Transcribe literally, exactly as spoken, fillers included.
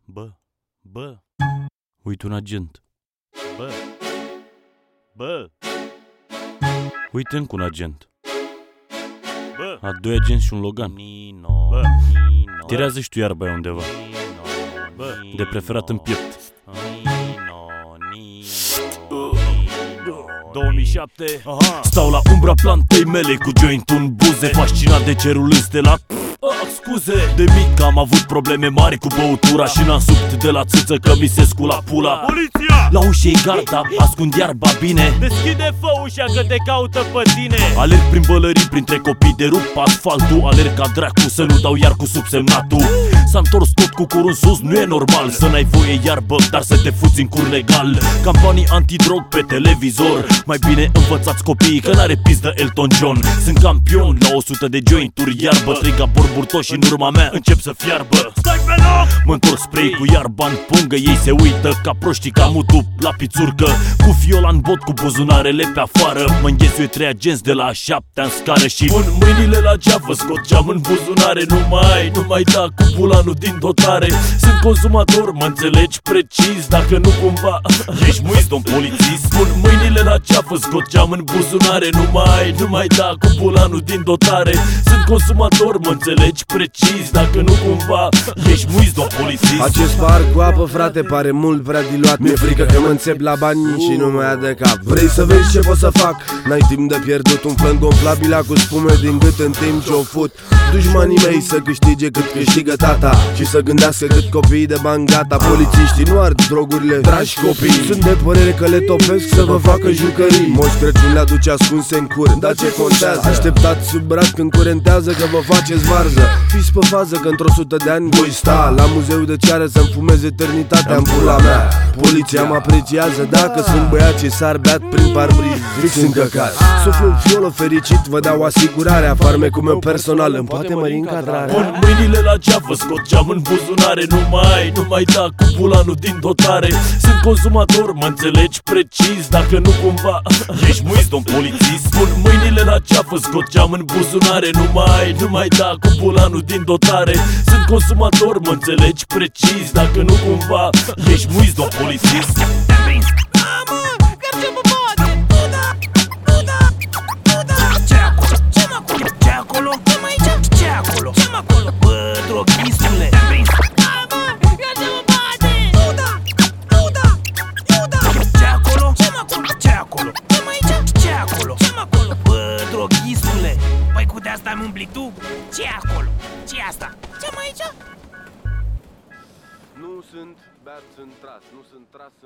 Bă, bă, uite un agent. Bă, bă, uite încă un agent. Bă, a doi agenți și un Logan. Nino, bă, Nino, tirează și tu iarba aia undeva. Nino, bă, de preferat în piept. Nino, Nino, Nino, două mii șapte. Aha. Stau la umbra plantei mele cu joint-ul în buze, fascinat de cerul înstelat. Ah, scuze, de mic am avut probleme mari cu băutura și n-am subt de la țâță că mi se scula pula. Poliția! La ușă-i garda, ascund iarba bine. Deschide, fă ușa că te caută pe tine. Alerg prin bălării, printre copii de rup asfaltul. Alerg ca dracu să nu dau iar cu subsemnatul. S-a întors tot cu curul în sus, nu e normal să n-ai voie iarbă, dar să te fuți în cur legal. Campanii antidrog pe televizor, mai bine învățați copiii că n-are pizdă Elton John. Sunt campion la o sută de jointuri iarbă, trei gabori burtoși și în urma mea încep să fiarbă. Stai pe loc! Mă-ntorc spray cu iarba în pungă, ei se uită ca proștii ca mutu la pițurcă. Cu fiola în bot, cu buzunarele pe afară, mă înghesuie trei agenți de la a șaptea în scară și pun mâinile la geavă, scot geam în buzunare. Nu mai, nu mai da cu bulanul din dotare. Sunt consumator, mă înțelegi precis, dacă nu cumva ești muis, domn polițist. Pun mâinile la geavă, scot geam în buzunare. Nu mai, nu mai da cu bulanul din dotare. Sunt consumator, mă înțelegi precis, dacă nu cumva ești muis, domn polițist. Acest par cu apă, frate, pare mult prea diluat. Mi-e frică că mă înțep la bani și nu mai ia de cap. Vrei să vezi ce pot să fac? N-ai timp de pierdut. Un flân gonflabil cu spume din gât în timp ce o fut. Dușmanii mei să câștige cât câștigă tata și să gândească cât copiii de bani gata. Polițiștii nu ard drogurile, dragi copii. Sunt de părere că le topesc să vă facă jucării. Moș Crăciun le aduce ascunse în cur, dar ce contează? Așteptați sub braț când curentează că vă faceți varză. Fiți pe fază că într-o sută de ani voi sta la muzeu de ceară să-mi fumez eternitatea în pula mea. Poliția mă apreciază dacă sunt băiat ce s-ar beat prin parbriz fix încăcat. Suflu în fiolă fericit, vă dau asigurarea. Farmecul meu personal îmi poate mări încadrarea. Pun mâinile la geavă, scot geam în buzunare. Nu mai, nu mai da cu bulanul din dotare. Sunt consumator, mă înțelegi precis, dacă nu cumva ești muis, domn polițist. Pun mâinile la geavă, scot geam în buzunare. Nu mai, nu mai da cu bulanul din dotare. Sunt consumator, mă înțelegi precis, dacă nu cumva ești muis, domn polițist. Păi cu de-asta mi umbli tu? Ce-i acolo? Ce-i asta? Ce-am aici? Nu sunt beat, sunt tras, nu sunt tras.